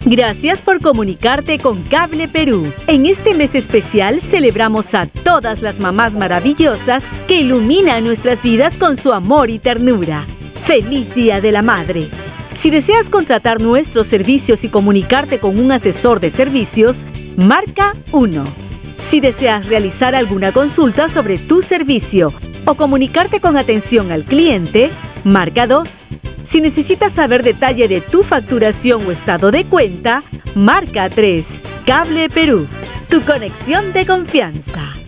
Gracias por comunicarte con Cable Perú. En este mes especial celebramos a todas las mamás maravillosas que iluminan nuestras vidas con su amor y ternura. ¡Feliz Día de la Madre! Si deseas contratar nuestros servicios y comunicarte con un asesor de servicios, marca 1. Si deseas realizar alguna consulta sobre tu servicio o comunicarte con atención al cliente, marca 2. Si necesitas saber detalle de tu facturación o estado de cuenta, marca 3. Cable Perú, tu conexión de confianza.